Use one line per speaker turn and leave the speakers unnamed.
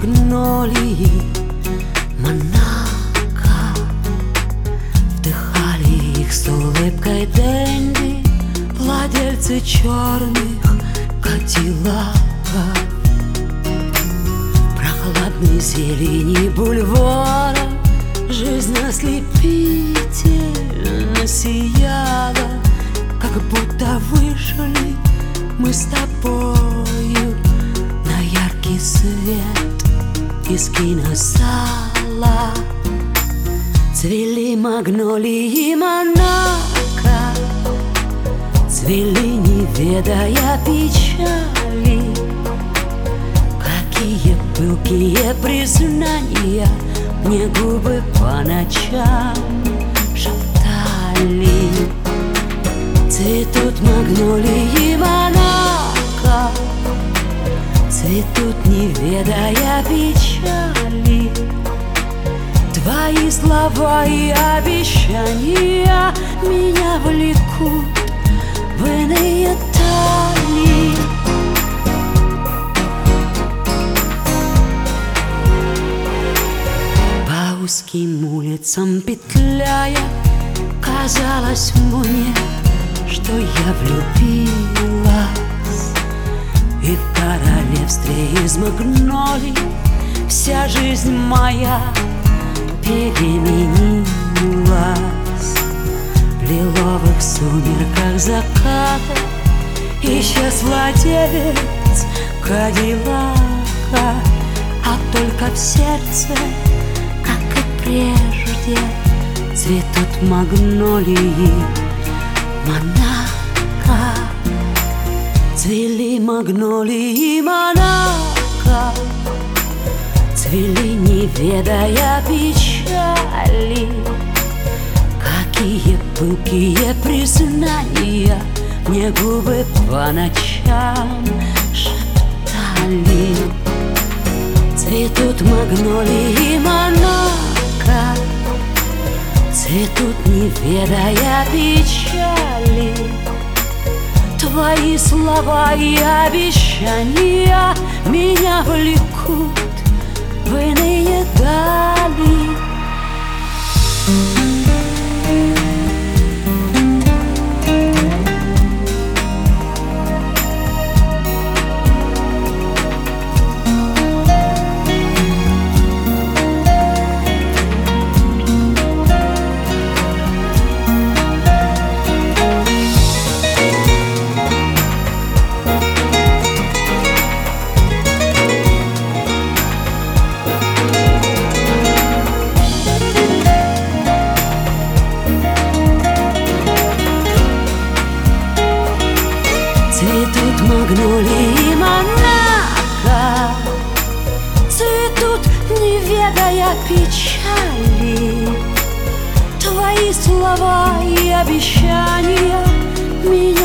магнолии Монако. Вдыхали их с улыбкой денди владельцы черных кадиллаков. В прохладной зелени бульвара жизнь ослепительно сияла, как будто вышли мы с тобою на яркий свет из кинозала. Цвели магнолии Монако, цвели, не ведая печали. Какие пылкие признания мне губы по ночам шептали. Цветут магнолии Монако, цветут, не ведая печали. Твои слова и обещания меня влекут в иные дали. По узким улицам петляя, казалось мне, что я влюбилась. И в королевстве из магнолий вся жизнь моя переменилась. В лиловых сумерках заката исчез владелец кадиллака, а только в сердце, как и прежде, цветут магнолии Монако. Цвели магнолии Монако, цвели, не ведая печали. Какие пылкие признания мне губы по ночам шептали. Цветут магнолии Монако, цветут, не ведая печали. Твои слова и обещания меня влекут в иные дали. Цветут магнолии Монако, цветут, не ведая печали. Твои слова и обещания меня